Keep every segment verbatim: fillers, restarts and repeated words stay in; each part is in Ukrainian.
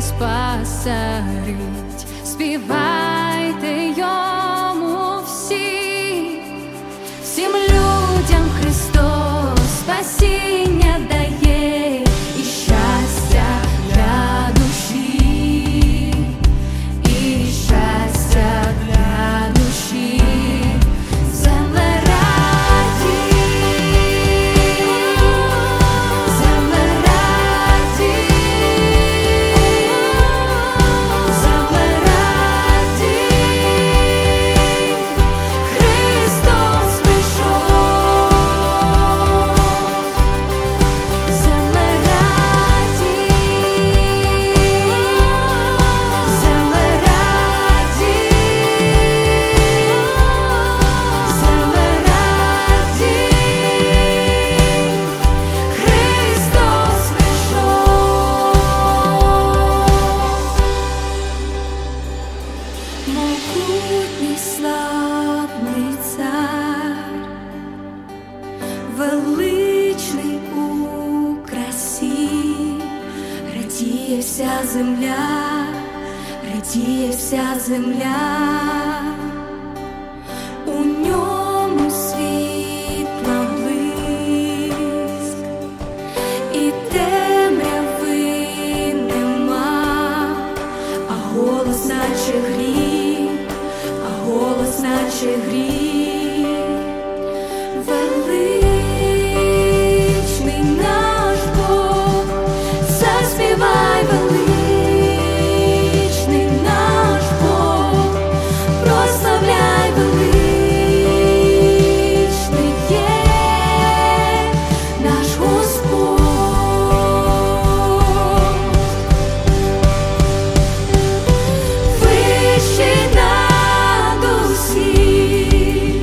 спасарить, співайте йому всі, всім людям Христос спасіння дає і щастя для душі, і щастя для душі. Земле раді, земле раді, земле раді, Христос прийшов. Земле раді, земле раді, земле раді, Христос прийшов. Могутній славний цар, величний у красі, радіє вся земля, радіє вся земля. У ньому світла блиск, і темряви нема, а голос наче грім, а голос наче грім. Величний наш Бог, заспівай, величний наш Бог, прославляй, величний є наш Господь. Вищий над усіх,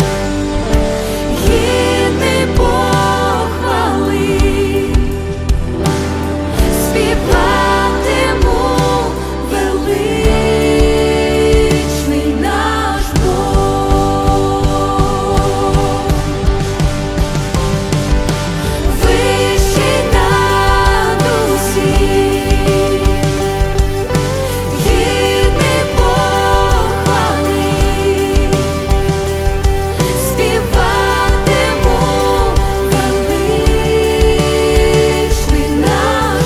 гідний похвали, співатиму, величний наш Бог. Вищий над усіх, гідний похвали, співатиму, величний наш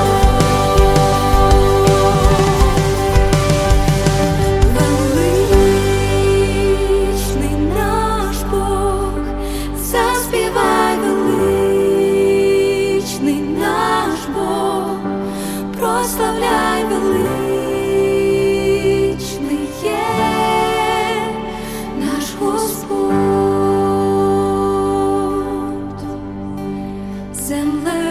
Величний наш Бог, заспівай, величний наш Бог, прославляй, величний є наш Господь. Земле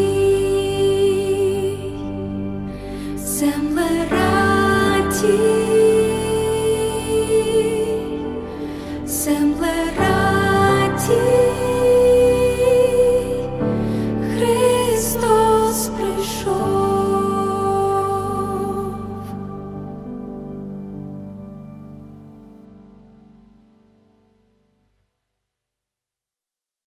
радій, земле радій,